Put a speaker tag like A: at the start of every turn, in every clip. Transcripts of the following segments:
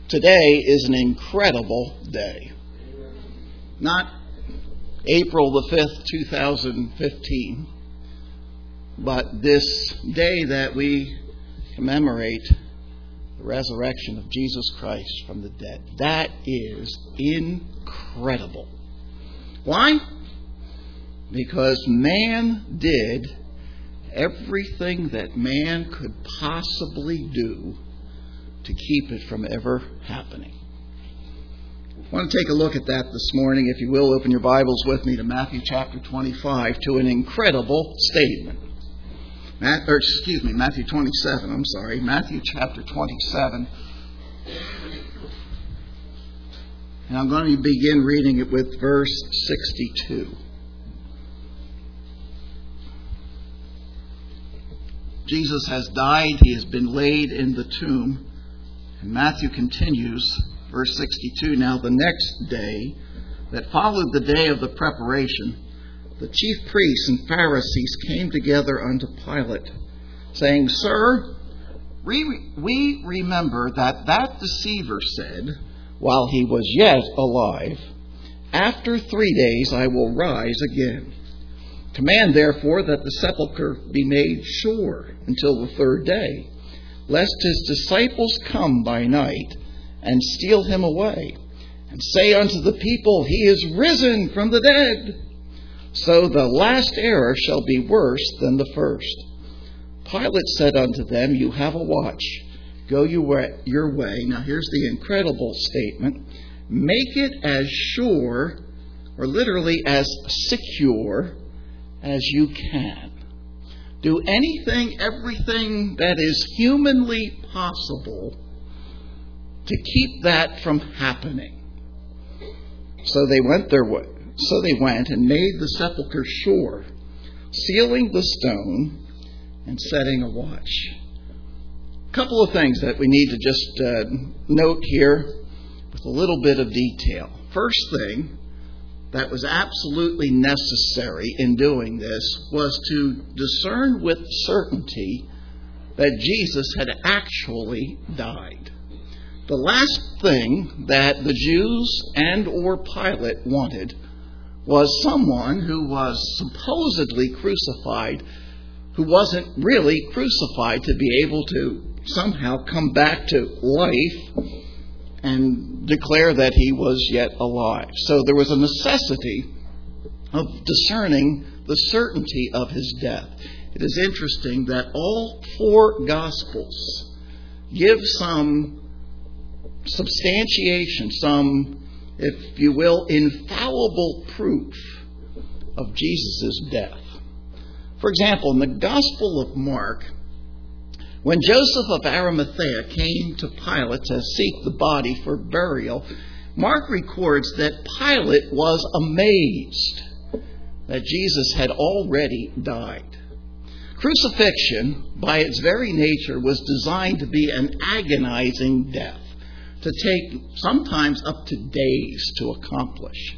A: Today is an incredible day. Not April the 5th, 2015, but this day that we commemorate the resurrection of Jesus Christ from the dead. That is incredible. Why? Because man did everything that man could possibly do to keep it from ever happening. I want to take a look at that this morning. If you will, open your Bibles with me to Matthew chapter 25, to an incredible statement. Matthew 27, Matthew chapter 27. And I'm going to begin reading it with verse 62. Jesus has died. He has been laid in the tomb. And Matthew continues, verse 62, Now the next day that followed the day of the preparation, the chief priests and Pharisees came together unto Pilate, saying, Sir, we remember that deceiver said, while he was yet alive, After 3 days I will rise again. Command therefore that the sepulchre be made sure until the third day, lest his disciples come by night and steal him away, and say unto the people, He is risen from the dead. So the last error shall be worse than the first. Pilate said unto them, You have a watch. Go your way. Now here's the incredible statement. Make it as sure, or literally as secure, as you can. Do everything that is humanly possible to keep that from happening. So they went their way. So they went and made the sepulchre sure, sealing the stone and setting a watch. A couple of things that we need to just note here with a little bit of detail. First thing that was absolutely necessary in doing this was to discern with certainty that Jesus had actually died. The last thing that the Jews and or Pilate wanted was someone who was supposedly crucified, who wasn't really crucified, to be able to somehow come back to life and declare that he was yet alive. So there was a necessity of discerning the certainty of his death. It is interesting that all four Gospels give some substantiation, some, if you will, infallible proof of Jesus' death. For example, in the Gospel of Mark, when Joseph of Arimathea came to Pilate to seek the body for burial, Mark records that Pilate was amazed that Jesus had already died. Crucifixion, by its very nature, was designed to be an agonizing death, to take sometimes up to days to accomplish.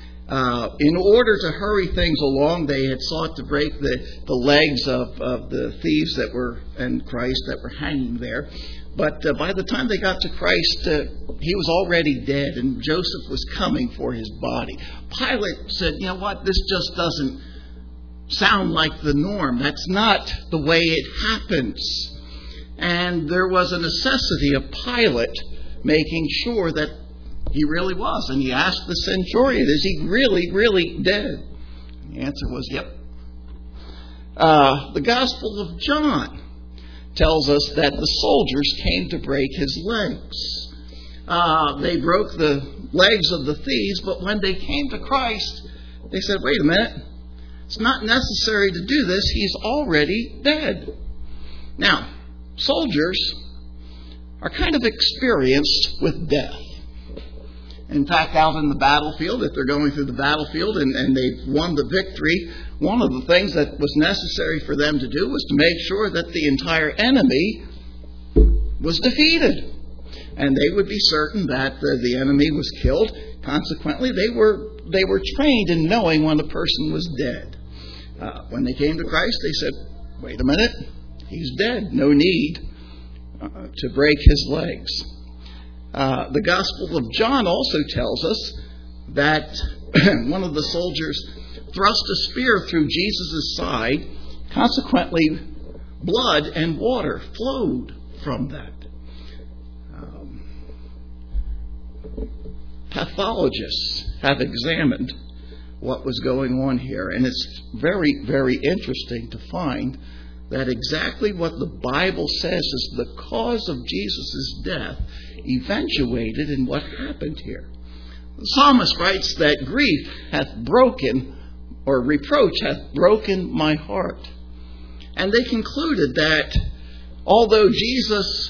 A: In order to hurry things along, they had sought to break the legs of the thieves and Christ that were hanging there. But by the time they got to Christ, he was already dead, and Joseph was coming for his body. Pilate said, You know what, this just doesn't sound like the norm. That's not the way it happens. And there was a necessity of Pilate making sure that he really was. And he asked the centurion, Is he really, really dead? And the answer was, yep. The Gospel of John tells us that the soldiers came to break his legs. They broke the legs of the thieves, but when they came to Christ, they said, Wait a minute. It's not necessary to do this. He's already dead. Now, soldiers are kind of experienced with death. In fact, out in the battlefield, if they're going through the battlefield and they've won the victory, one of the things that was necessary for them to do was to make sure that the entire enemy was defeated. And they would be certain that the enemy was killed. Consequently, they were trained in knowing when a person was dead. When they came to Christ, they said, Wait a minute, he's dead. No need to break his legs. The Gospel of John also tells us that one of the soldiers thrust a spear through Jesus' side. Consequently, blood and water flowed from that. Pathologists have examined what was going on here, and it's very, very interesting to find that exactly what the Bible says is the cause of Jesus' death eventuated in what happened here. The psalmist writes that grief hath broken, or reproach hath broken my heart. And they concluded that although Jesus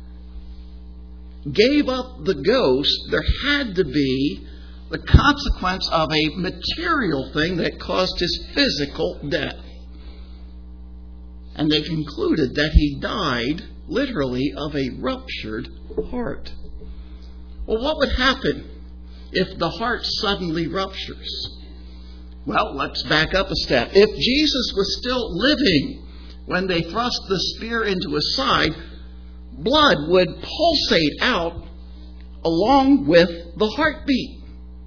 A: gave up the ghost, there had to be the consequence of a material thing that caused his physical death. And they concluded that he died literally of a ruptured heart. Well, what would happen if the heart suddenly ruptures? Well, let's back up a step. If Jesus was still living when they thrust the spear into his side, blood would pulsate out along with the heartbeat.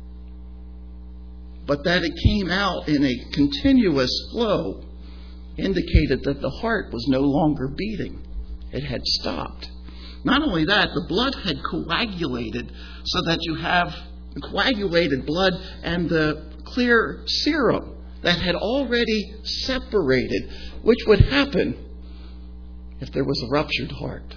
A: But that it came out in a continuous flow indicated that the heart was no longer beating. It had stopped. Not only that, the blood had coagulated so that you have coagulated blood and the clear serum that had already separated, which would happen if there was a ruptured heart.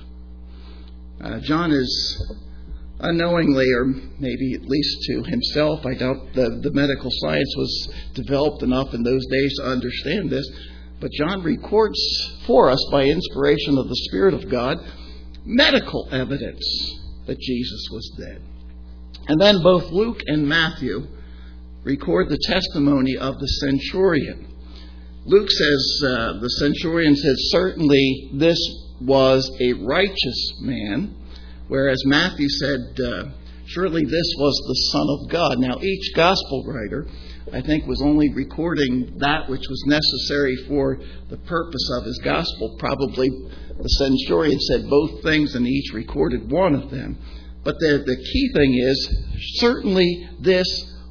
A: John is unknowingly, or maybe at least to himself, I doubt the medical science was developed enough in those days to understand this, but John records for us by inspiration of the Spirit of God medical evidence that Jesus was dead. And then both Luke and Matthew record the testimony of the centurion. Luke says, the centurion says, certainly this was a righteous man, whereas Matthew said, surely this was the Son of God. Now, each gospel writer, I think, was only recording that which was necessary for the purpose of his gospel. Probably the centurion said both things and each recorded one of them. But the key thing is, certainly this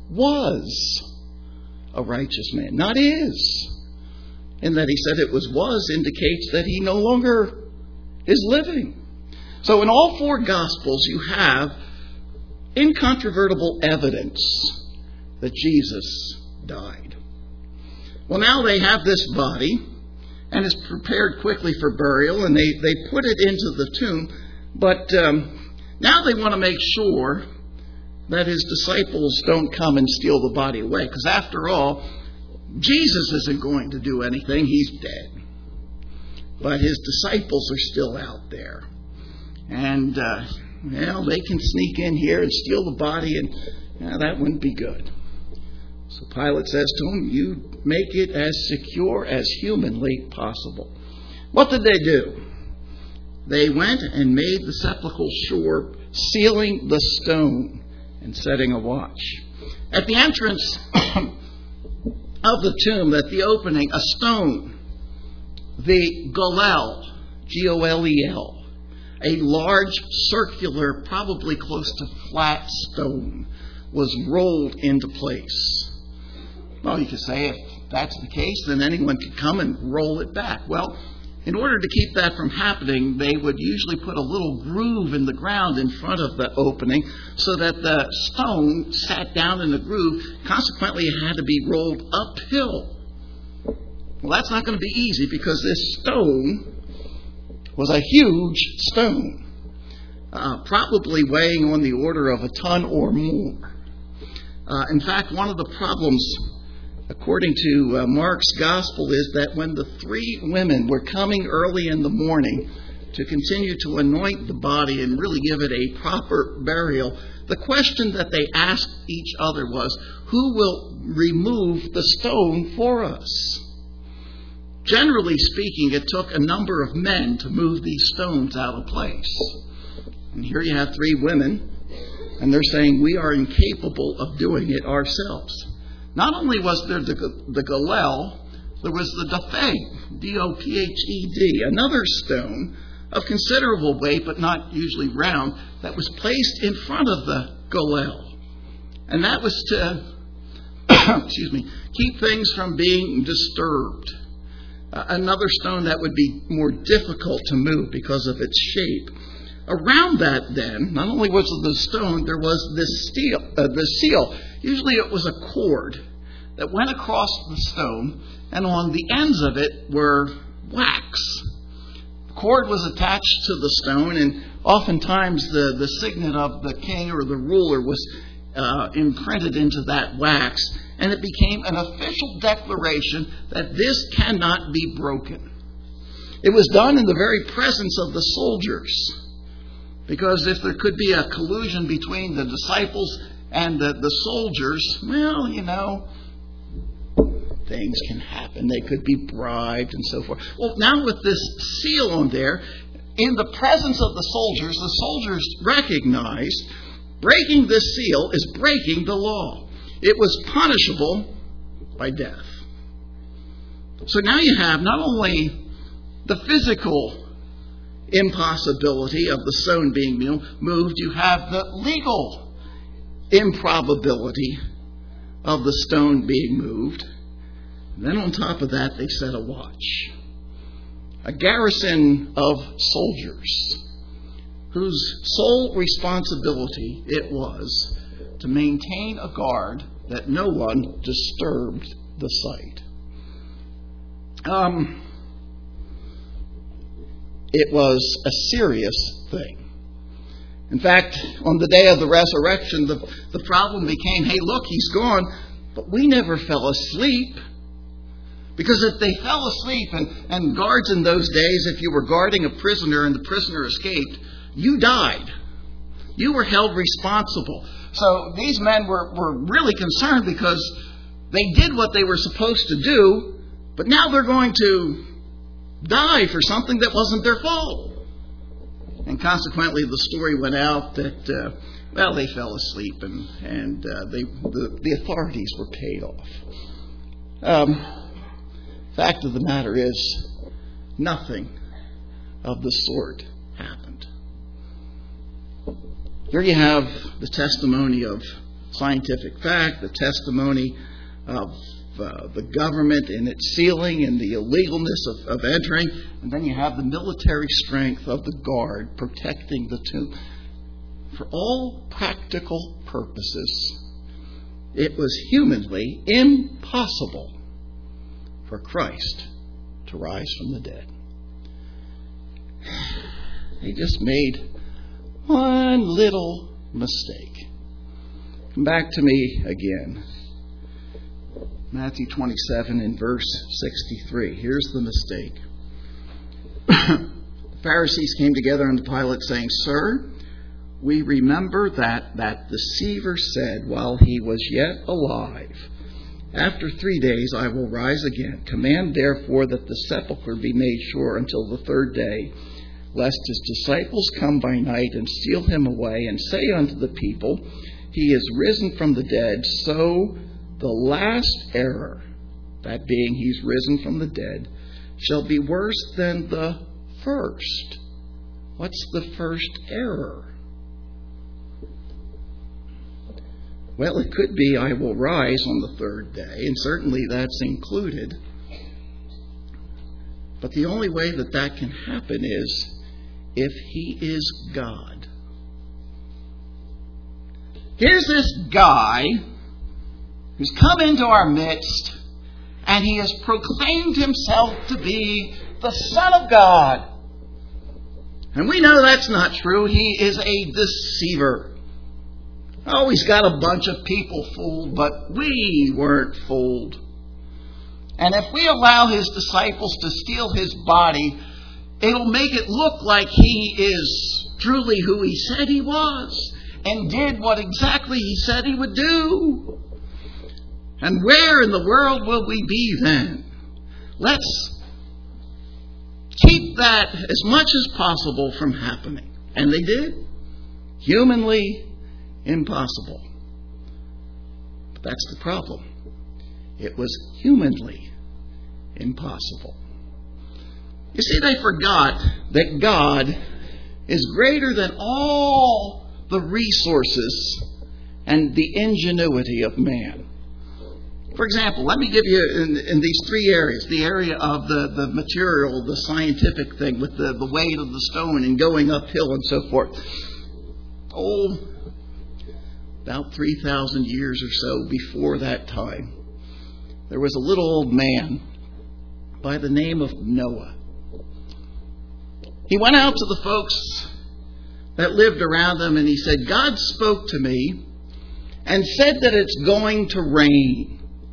A: was a righteous man. Not is. In that he said it was indicates that he no longer is living. So in all four Gospels you have incontrovertible evidence that Jesus died. Well, now they have this body and it's prepared quickly for burial, and they put it into the tomb. But now they want to make sure that his disciples don't come and steal the body away. Because after all, Jesus isn't going to do anything. He's dead. But his disciples are still out there. And, they can sneak in here and steal the body, and that wouldn't be good. So Pilate says to him, you make it as secure as humanly possible. What did they do? They went and made the sepulchre sure, sealing the stone and setting a watch. At the entrance of the tomb, at the opening, a stone, the Golel, Golel, a large, circular, probably close to flat stone, was rolled into place. Well, you could say if that's the case, then anyone could come and roll it back. Well, in order to keep that from happening, they would usually put a little groove in the ground in front of the opening so that the stone sat down in the groove. Consequently, it had to be rolled uphill. Well, that's not going to be easy because this stone was a huge stone, probably weighing on the order of a ton or more. In fact, one of the problems, according to Mark's gospel, is that when the three women were coming early in the morning to continue to anoint the body and really give it a proper burial, the question that they asked each other was, who will remove the stone for us? Generally speaking, it took a number of men to move these stones out of place. And here you have three women, and they're saying, we are incapable of doing it ourselves. Not only was there the Golel, there was the Dophed, D-O-P-H-E-D, another stone of considerable weight, but not usually round, that was placed in front of the Goel. And that was to keep things from being disturbed. Another stone that would be more difficult to move because of its shape. Around that, then, not only was it the stone, there was this seal. Usually it was a cord that went across the stone, and on the ends of it were wax. The cord was attached to the stone, and oftentimes the signet of the king or the ruler was imprinted into that wax, and it became an official declaration that this cannot be broken. It was done in the very presence of the soldiers, because if there could be a collusion between the disciples and the soldiers, well, things can happen. They could be bribed and so forth. Well, now with this seal on there, in the presence of the soldiers recognized breaking this seal is breaking the law. It was punishable by death. So now you have not only the physical impossibility of the stone being moved, you have the legal improbability of the stone being moved. And then on top of that, they set a watch. A garrison of soldiers whose sole responsibility it was to maintain a guard that no one disturbed the site. It was a serious thing. In fact, on the day of the resurrection, the problem became, hey, look, he's gone, but we never fell asleep. Because if they fell asleep, and guards in those days, if you were guarding a prisoner and the prisoner escaped, you died. You were held responsible. So these men were really concerned because they did what they were supposed to do, but now they're going to die for something that wasn't their fault. And consequently, the story went out that, they fell asleep and the authorities were paid off. Fact of the matter is, nothing of the sort happened. Here you have the testimony of scientific fact, the testimony of the government in its sealing and the illegalness of entering, and then you have the military strength of the guard protecting the tomb. For all practical purposes, it was humanly impossible for Christ to rise from the dead. They just made one little mistake. Come back to me again. Matthew 27 in verse 63. Here's the mistake. The Pharisees came together unto Pilate, saying, Sir, we remember that deceiver said while he was yet alive, After 3 days I will rise again. Command therefore that the sepulchre be made sure until the third day, lest his disciples come by night and steal him away, and say unto the people, He is risen from the dead. So the last error, that being he's risen from the dead, shall be worse than the first. What's the first error? Well, it could be I will rise on the third day, and certainly that's included. But the only way that can happen is if he is God. Here's this guy who's come into our midst, and he has proclaimed himself to be the Son of God. And we know that's not true. He is a deceiver. Oh, he's got a bunch of people fooled, but we weren't fooled. And if we allow his disciples to steal his body, it'll make it look like he is truly who he said he was and did what exactly he said he would do. And where in the world will we be then? Let's keep that as much as possible from happening. And they did. Humanly impossible. But that's the problem. It was humanly impossible. You see, they forgot that God is greater than all the resources and the ingenuity of man. For example, let me give you in these three areas, the area of the material, the scientific thing with the weight of the stone and going uphill and so forth. About 3,000 years or so before that time, there was a little old man by the name of Noah. He went out to the folks that lived around him and he said, God spoke to me and said that it's going to rain.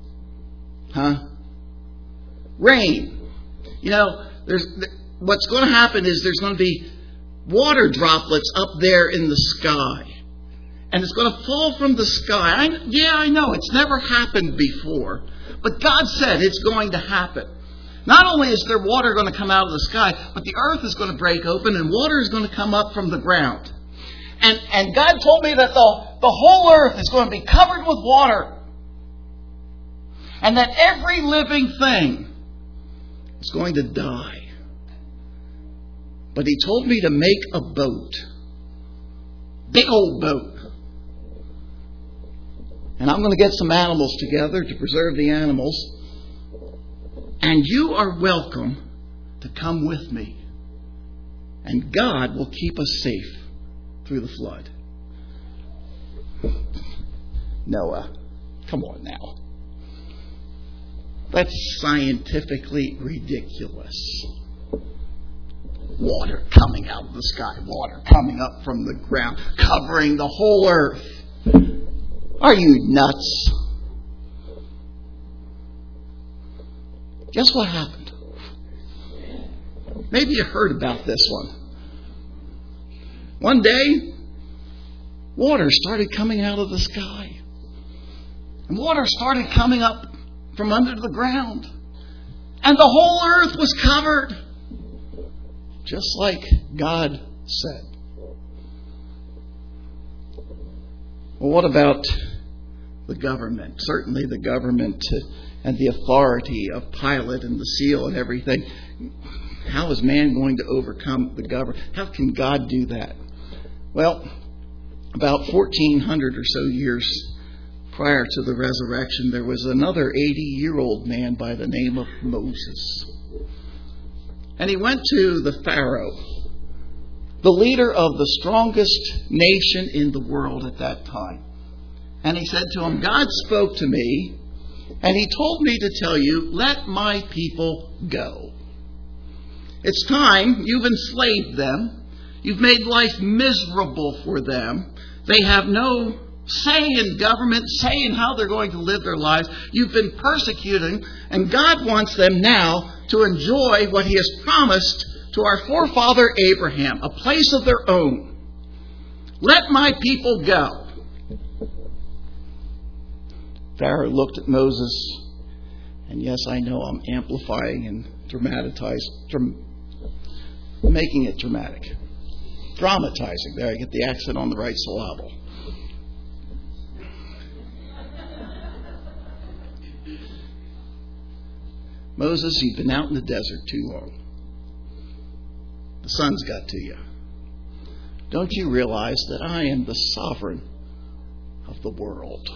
A: Rain. What's going to happen is there's going to be water droplets up there in the sky. And it's going to fall from the sky. I know. It's never happened before. But God said it's going to happen. Not only is there water going to come out of the sky, but the earth is going to break open and water is going to come up from the ground. And God told me that the whole earth is going to be covered with water. And that every living thing is going to die. But He told me to make a boat. Big old boat. And I'm going to get some animals together to preserve the animals. And you are welcome to come with me. And God will keep us safe through the flood. Noah, come on now. That's scientifically ridiculous. Water coming out of the sky, water coming up from the ground, covering the whole earth. Are you nuts? Guess what happened? Maybe you heard about this one. One day, water started coming out of the sky. And water started coming up from under the ground. And the whole earth was covered. Just like God said. Well, what about the government? Certainly the government and the authority of Pilate and the seal and everything. How is man going to overcome the government? How can God do that? Well, about 1,400 or so years prior to the resurrection, there was another 80-year-old man by the name of Moses. And he went to the Pharaoh, the leader of the strongest nation in the world at that time. And he said to him, God spoke to me, and He told me to tell you, let my people go. It's time. You've enslaved them. You've made life miserable for them. They have no say in government, say in how they're going to live their lives. You've been persecuting, and God wants them now to enjoy what He has promised to our forefather Abraham, a place of their own. Let my people go. Pharaoh looked at Moses, and yes, I know I'm amplifying and making it dramatic. Dramatizing. There, I get the accent on the right syllable. Moses, you've been out in the desert too long. The sun's got to you. Don't you realize that I am the sovereign of the world?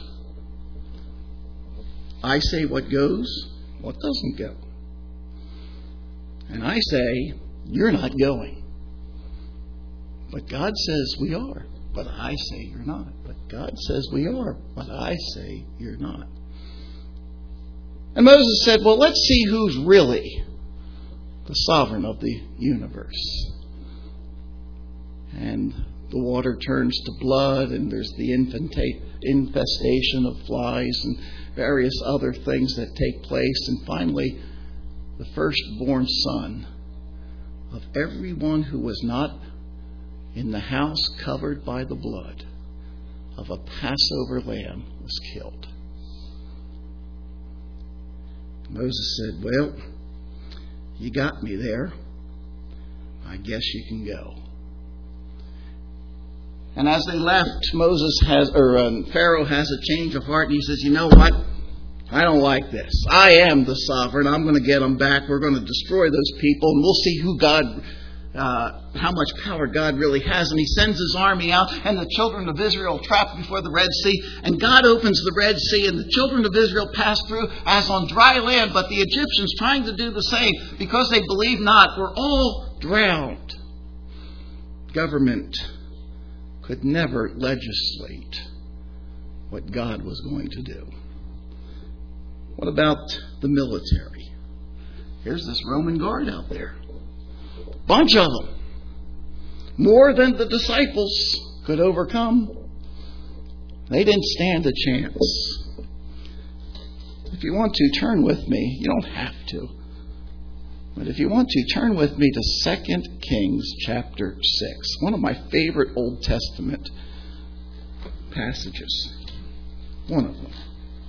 A: I say what goes, what doesn't go. And I say, you're not going. But God says we are. But I say you're not. But God says we are. But I say you're not. And Moses said, well, let's see who's really the sovereign of the universe. And the water turns to blood, and there's the infestation of flies and various other things that take place. And finally, the firstborn son of everyone who was not in the house covered by the blood of a Passover lamb was killed. Moses said, well, you got me there. I guess you can go. And as they left, Pharaoh has a change of heart, and he says, you know what? I don't like this. I am the sovereign. I'm going to get them back. We're going to destroy those people, and we'll see who God how much power God really has. And he sends his army out, and the children of Israel are trapped before the Red Sea. And God opens the Red Sea, and the children of Israel pass through as on dry land. But the Egyptians, trying to do the same, because they believe not, were all drowned. Government could never legislate what God was going to do. What about the military? Here's this Roman guard out there. Bunch of them. More than the disciples could overcome. They didn't stand a chance. If you want to, turn with me. You don't have to. But if you want to, turn with me to 2 Kings chapter 6. One of my favorite Old Testament passages. One of them.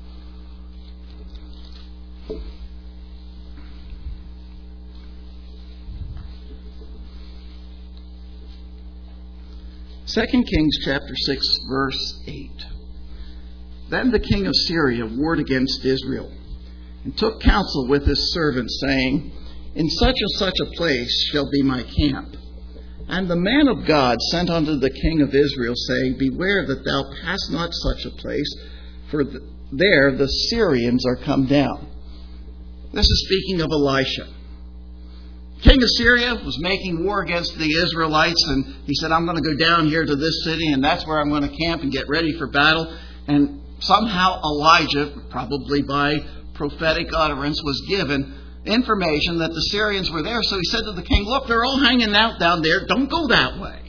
A: Second Kings chapter 6, verse 8. Then the king of Syria warred against Israel, and took counsel with his servants, saying, In such and such a place shall be my camp. And the man of God sent unto the king of Israel, saying, Beware that thou pass not such a place, for there the Syrians are come down. This is speaking of Elisha. King of Syria was making war against the Israelites, and he said, I'm going to go down here to this city, and that's where I'm going to camp and get ready for battle. And somehow Elijah, probably by prophetic utterance, was given information that the Syrians were there. So he said to the king, Look, they're all hanging out down there. Don't go that way.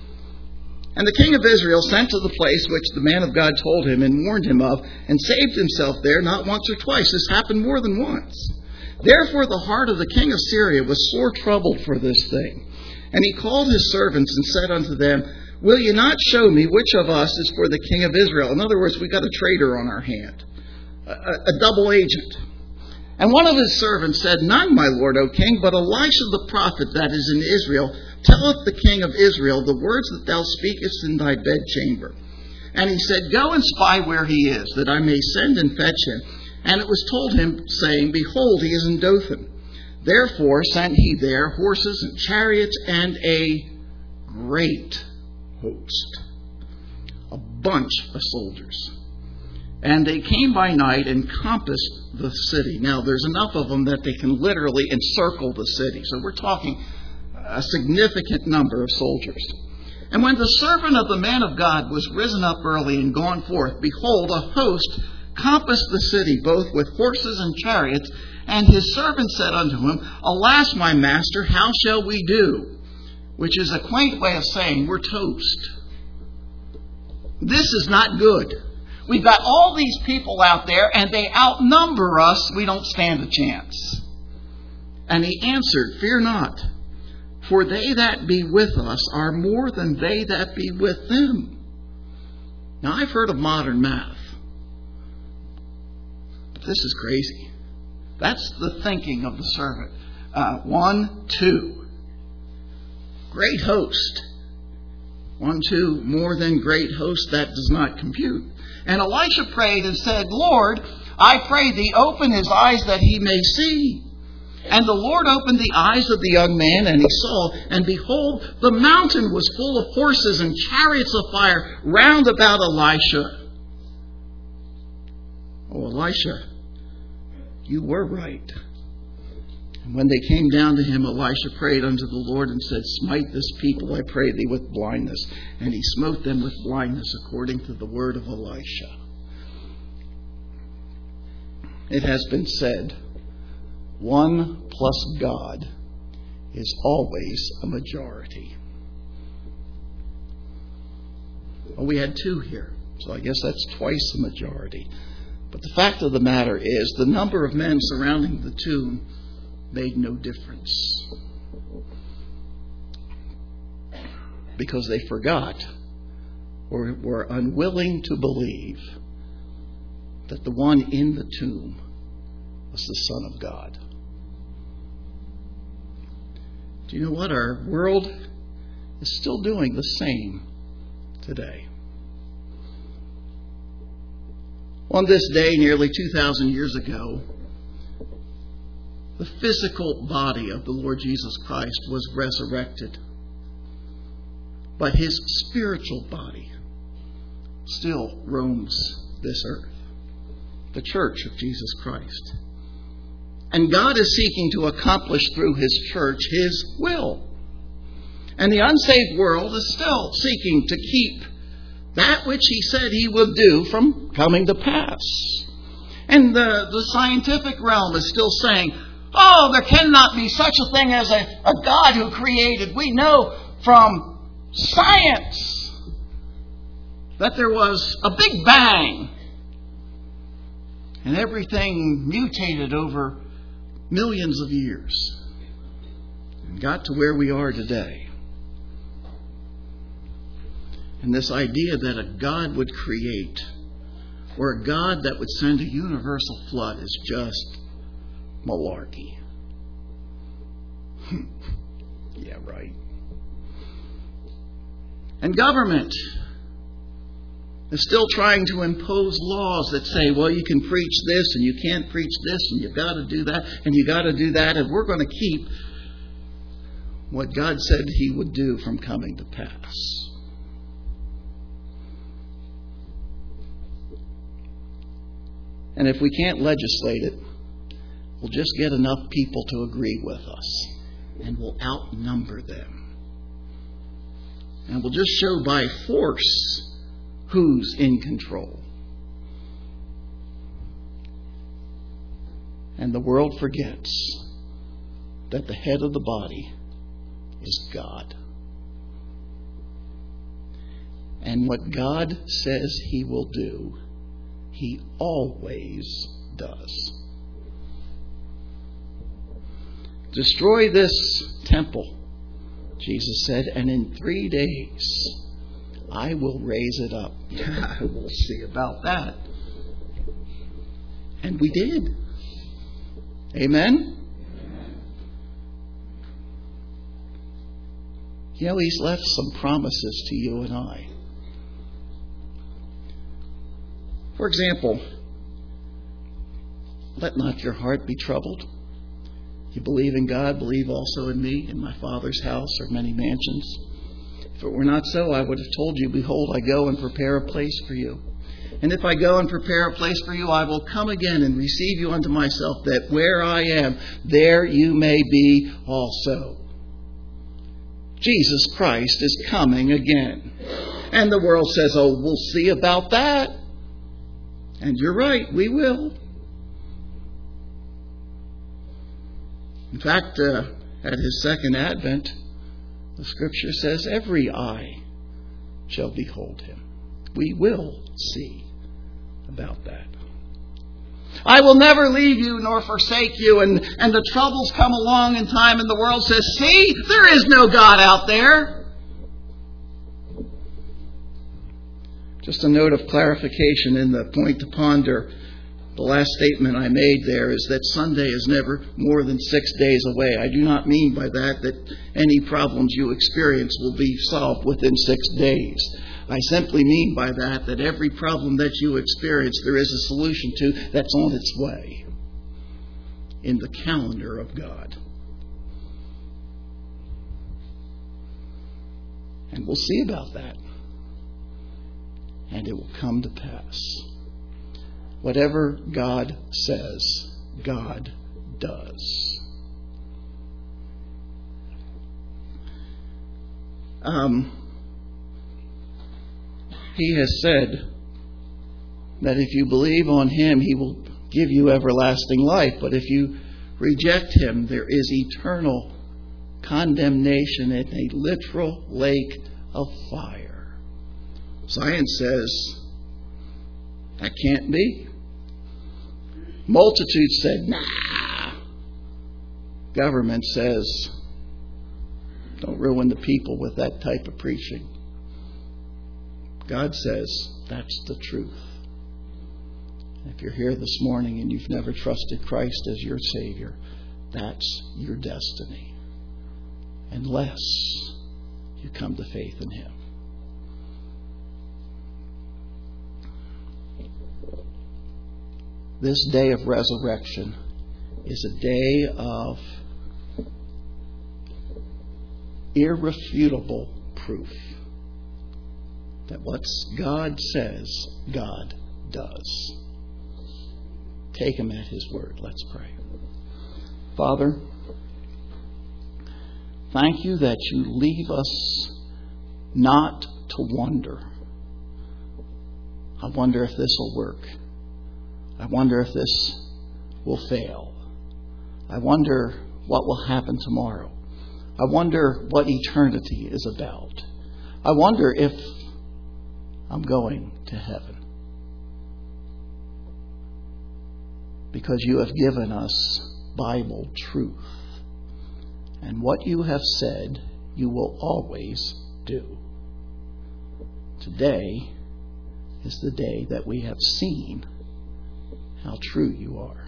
A: And the king of Israel sent to the place which the man of God told him and warned him of, and saved himself there not once or twice. This happened more than once. Therefore the heart of the king of Syria was sore troubled for this thing. And he called his servants and said unto them, Will you not show me which of us is for the king of Israel? In other words, we got a traitor on our hand, a double agent. And one of his servants said, None, my lord, O king, but Elisha the prophet that is in Israel telleth the king of Israel the words that thou speakest in thy bedchamber. And he said, Go and spy where he is, that I may send and fetch him. And it was told him, saying, Behold, he is in Dothan. Therefore sent he there horses and chariots and a great host, a bunch of soldiers. And they came by night and compassed the city. Now, there's enough of them that they can literally encircle the city. So we're talking a significant number of soldiers. And when the servant of the man of God was risen up early and gone forth, behold, a host compassed the city, both with horses and chariots. And his servant said unto him, Alas, my master, how shall we do? Which is a quaint way of saying, we're toast. This is not good. We've got all these people out there, and they outnumber us. We don't stand a chance. And he answered, Fear not, for they that be with us are more than they that be with them. Now, I've heard of modern math. This is crazy. That's the thinking of the servant. 1, 2. Great host. 1, 2, more than great host, that does not compute. And Elisha prayed and said, Lord, I pray thee, open his eyes that he may see. And the Lord opened the eyes of the young man, and he saw, and behold, the mountain was full of horses and chariots of fire round about Elisha. Oh, Elisha, you were right. And when they came down to him, Elisha prayed unto the Lord and said, Smite this people, I pray thee, with blindness. And he smote them with blindness according to the word of Elisha. It has been said, 1 plus God is always a majority. Well, we had 2 here, so I guess that's twice the majority. But the fact of the matter is, the number of men surrounding the tomb made no difference. Because they forgot or were unwilling to believe that the one in the tomb was the Son of God. Do you know what? Our world is still doing the same today. On this day, nearly 2,000 years ago, the physical body of the Lord Jesus Christ was resurrected. But his spiritual body still roams this earth, the church of Jesus Christ. And God is seeking to accomplish through his church his will. And the unsaved world is still seeking to keep that which he said he would do from coming to pass. And the scientific realm is still saying, oh, there cannot be such a thing as a God who created. We know from science that there was a big bang. And everything mutated over millions of years and got to where we are today. And this idea that a God would create, or a God that would send a universal flood, is just malarkey. Yeah, right. And government is still trying to impose laws that say, well, you can preach this and you can't preach this and you've got to do that and you've got to do that, and we're going to keep what God said he would do from coming to pass. And if we can't legislate it, we'll just get enough people to agree with us, and we'll outnumber them. And we'll just show by force who's in control. And the world forgets that the head of the body is God. And what God says he will do, he always does. Destroy this temple, Jesus said, and in 3 days I will raise it up. We'll see about that. And we did. Amen? You know, he's left some promises to you and I. For example, let not your heart be troubled. You believe in God, believe also in me. In my Father's house are many mansions. If it were not so, I would have told you, behold, I go and prepare a place for you. And if I go and prepare a place for you, I will come again and receive you unto myself, that where I am, there you may be also. Jesus Christ is coming again. And the world says, oh, we'll see about that. And you're right, we will. In fact, at his second advent, the Scripture says every eye shall behold him. We will see about that. I will never leave you nor forsake you. And the troubles come along in time and the world says, see, there is no God out there. Just a note of clarification in the point to ponder. The last statement I made there is that Sunday is never more than 6 days away. I do not mean by that any problems you experience will be solved within 6 days. I simply mean by that every problem that you experience, there is a solution to that's on its way in the calendar of God. And we'll see about that. And it will come to pass. Whatever God says, God does. He has said that if you believe on him, he will give you everlasting life. But if you reject him, there is eternal condemnation in a literal lake of fire. Science says that can't be. Multitudes said, nah. Government says, don't ruin the people with that type of preaching. God says, that's the truth. If you're here this morning and you've never trusted Christ as your Savior, that's your destiny. Unless you come to faith in him. This day of resurrection is a day of irrefutable proof that what God says, God does. Take Him at His word. Let's pray. Father, thank You that You leave us not to wonder. I wonder if this will work. I wonder if this will fail. I wonder what will happen tomorrow. I wonder what eternity is about. I wonder if I'm going to heaven. Because You have given us Bible truth. And what You have said, You will always do. Today is the day that we have seen how true You are.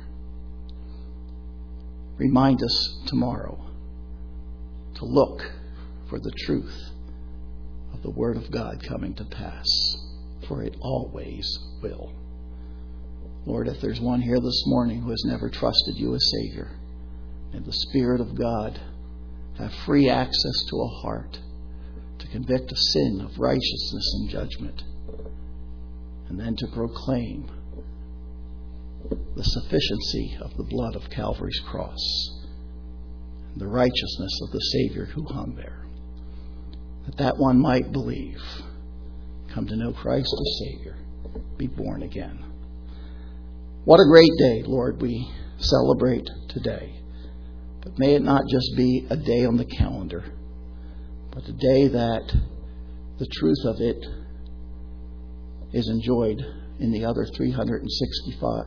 A: Remind us tomorrow to look for the truth of the Word of God coming to pass, for it always will. Lord, if there's one here this morning who has never trusted You as Savior, may the Spirit of God have free access to a heart to convict of sin, of righteousness and judgment, and then to proclaim the sufficiency of the blood of Calvary's cross, and the righteousness of the Savior who hung there, that one might believe, come to know Christ as Savior, be born again. What a great day, Lord, we celebrate today. But may it not just be a day on the calendar, but a day that the truth of it is enjoyed in the other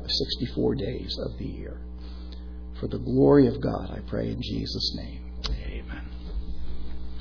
A: 364 days of the year. For the glory of God, I pray in Jesus' name. Amen.